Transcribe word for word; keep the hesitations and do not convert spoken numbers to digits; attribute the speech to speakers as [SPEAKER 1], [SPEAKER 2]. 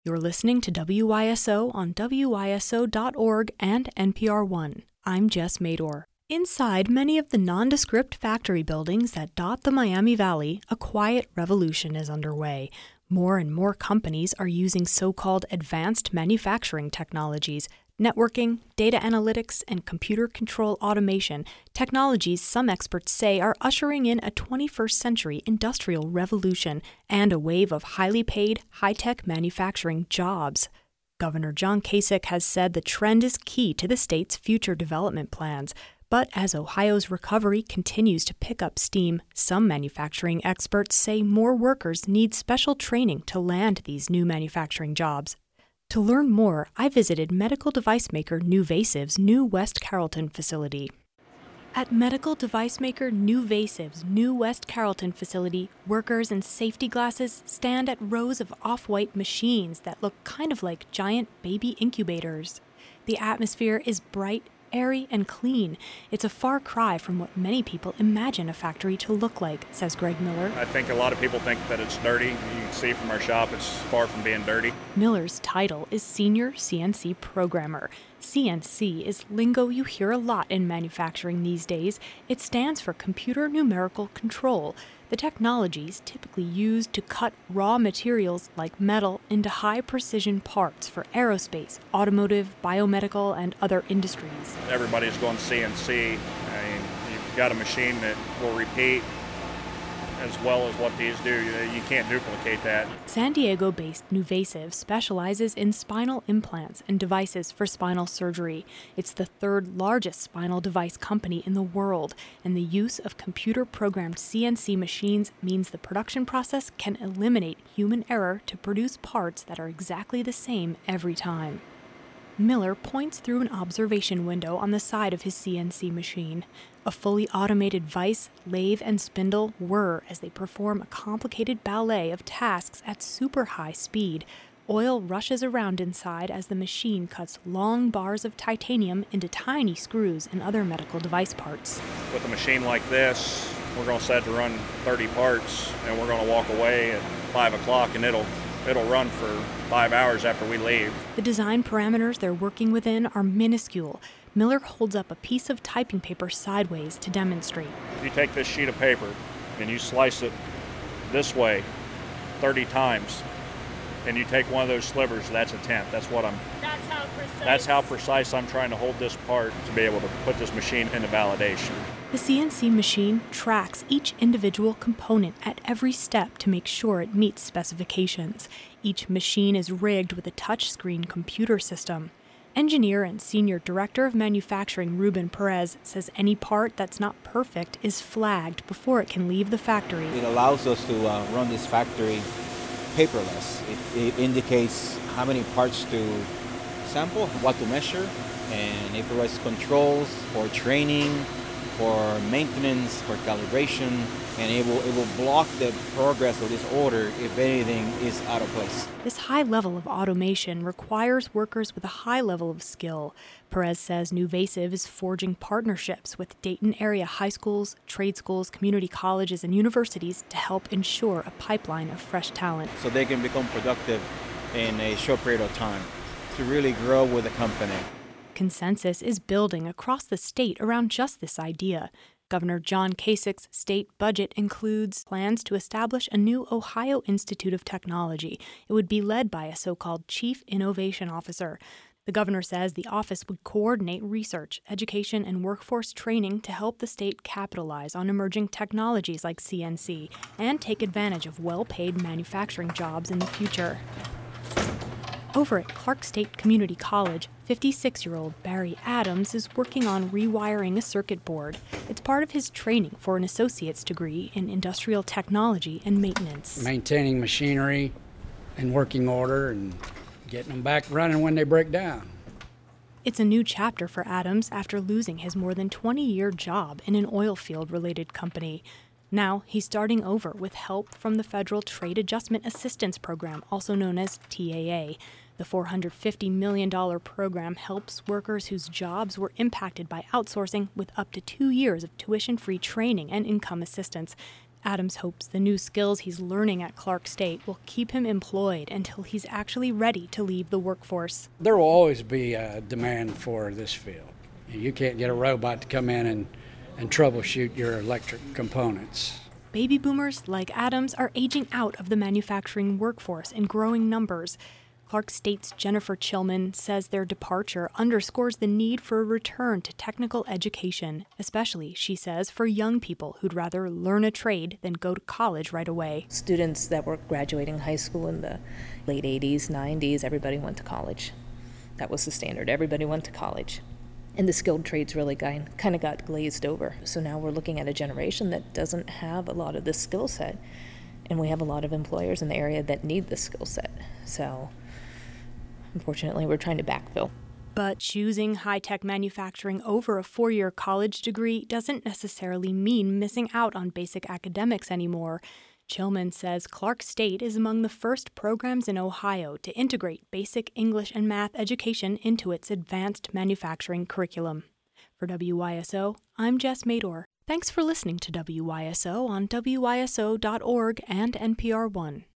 [SPEAKER 1] You're listening to W Y S O on W Y S O dot org and N P R One. I'm Jess Mador. Inside many of the nondescript factory buildings that dot the Miami Valley, a quiet revolution is underway. More and more companies are using so-called advanced manufacturing technologies, networking, data analytics, and computer control automation, technologies some experts say are ushering in a twenty-first century industrial revolution and a wave of highly paid, high-tech manufacturing jobs. Governor John Kasich has said the trend is key to the state's future development plans. But as Ohio's recovery continues to pick up steam, some manufacturing experts say more workers need special training to land these new manufacturing jobs. To learn more, I visited medical device maker NuVasive's new West Carrollton facility. At medical device maker NuVasive's new West Carrollton facility, workers in safety glasses stand at rows of off-white machines that look kind of like giant baby incubators. The atmosphere is bright, airy, and clean. It's a far cry from what many people imagine a factory to look like, says Greg Miller.
[SPEAKER 2] I think a lot of people think that it's dirty. You can see from our shop it's far from being dirty.
[SPEAKER 1] Miller's title is Senior C N C Programmer. C N C is lingo you hear a lot in manufacturing these days. It stands for Computer Numerical Control, the technologies typically used to cut raw materials like metal into high-precision parts for aerospace, automotive, biomedical, and other industries.
[SPEAKER 2] Everybody's going C N C. I mean, you've got a machine that will repeat as well as what these do. You can't duplicate that.
[SPEAKER 1] San Diego-based NuVasive specializes in spinal implants and devices for spinal surgery. It's the third largest spinal device company in the world, and the use of computer-programmed C N C machines means the production process can eliminate human error to produce parts that are exactly the same every time. Miller points through an observation window on the side of his C N C machine. A fully automated vise, lathe, and spindle whir as they perform a complicated ballet of tasks at super high speed. Oil rushes around inside as the machine cuts long bars of titanium into tiny screws and other medical device parts.
[SPEAKER 2] With a machine like this, we're going to set to run thirty parts, and we're going to walk away at five o'clock, and it'll It'll run for five hours after we leave.
[SPEAKER 1] The design parameters they're working within are minuscule. Miller holds up a piece of typing paper sideways to demonstrate.
[SPEAKER 2] You take this sheet of paper and you slice it this way thirty times, and you take one of those slivers, that's a tenth. That's what I'm.
[SPEAKER 3] That's how precise.
[SPEAKER 2] That's how precise I'm trying to hold this part to be able to put this machine into validation.
[SPEAKER 1] The C N C machine tracks each individual component at every step to make sure it meets specifications. Each machine is rigged with a touchscreen computer system. Engineer and Senior Director of Manufacturing Ruben Perez says any part that's not perfect is flagged before it can leave the factory.
[SPEAKER 4] It allows us to uh, run this factory paperless. It, it indicates how many parts to sample, what to measure, and it provides controls for training, for maintenance, for calibration, and it will, it will block the progress of this order if anything is out of place.
[SPEAKER 1] This high level of automation requires workers with a high level of skill. Perez says NuVasive is forging partnerships with Dayton area high schools, trade schools, community colleges, and universities to help ensure a pipeline of fresh talent.
[SPEAKER 4] So they can become productive in a short period of time to really grow with the company.
[SPEAKER 1] Consensus is building across the state around just this idea. Governor John Kasich's state budget includes plans to establish a new Ohio Institute of Technology. It would be led by a so-called Chief Innovation Officer. The governor says the office would coordinate research, education, and workforce training to help the state capitalize on emerging technologies like C N C and take advantage of well-paid manufacturing jobs in the future. Over at Clark State Community College, fifty-six-year-old Barry Adams is working on rewiring a circuit board. It's part of his training for an associate's degree in industrial technology and maintenance.
[SPEAKER 5] Maintaining machinery in working order and getting them back running when they break down.
[SPEAKER 1] It's a new chapter for Adams after losing his more than twenty-year job in an oil field-related company. Now, he's starting over with help from the Federal Trade Adjustment Assistance Program, also known as T A A. The four hundred fifty million dollars program helps workers whose jobs were impacted by outsourcing with up to two years of tuition-free training and income assistance. Adams hopes the new skills he's learning at Clark State will keep him employed until he's actually ready to leave the workforce.
[SPEAKER 5] There will always be a demand for this field. You can't get a robot to come in and, and troubleshoot your electric components.
[SPEAKER 1] Baby boomers like Adams are aging out of the manufacturing workforce in growing numbers. Clark State's Jennifer Chilman says their departure underscores the need for a return to technical education, especially, she says, for young people who'd rather learn a trade than go to college right away.
[SPEAKER 3] Students that were graduating high school in the late eighties, nineties, everybody went to college. That was the standard. Everybody went to college. And the skilled trades really kind of got glazed over. So now we're looking at a generation that doesn't have a lot of this skill set. And we have a lot of employers in the area that need this skill set. So unfortunately, we're trying to backfill.
[SPEAKER 1] But choosing high-tech manufacturing over a four-year college degree doesn't necessarily mean missing out on basic academics anymore. Chilman says Clark State is among the first programs in Ohio to integrate basic English and math education into its advanced manufacturing curriculum. For W Y S O, I'm Jess Mador. Thanks for listening to W Y S O on W Y S O dot org and N P R One.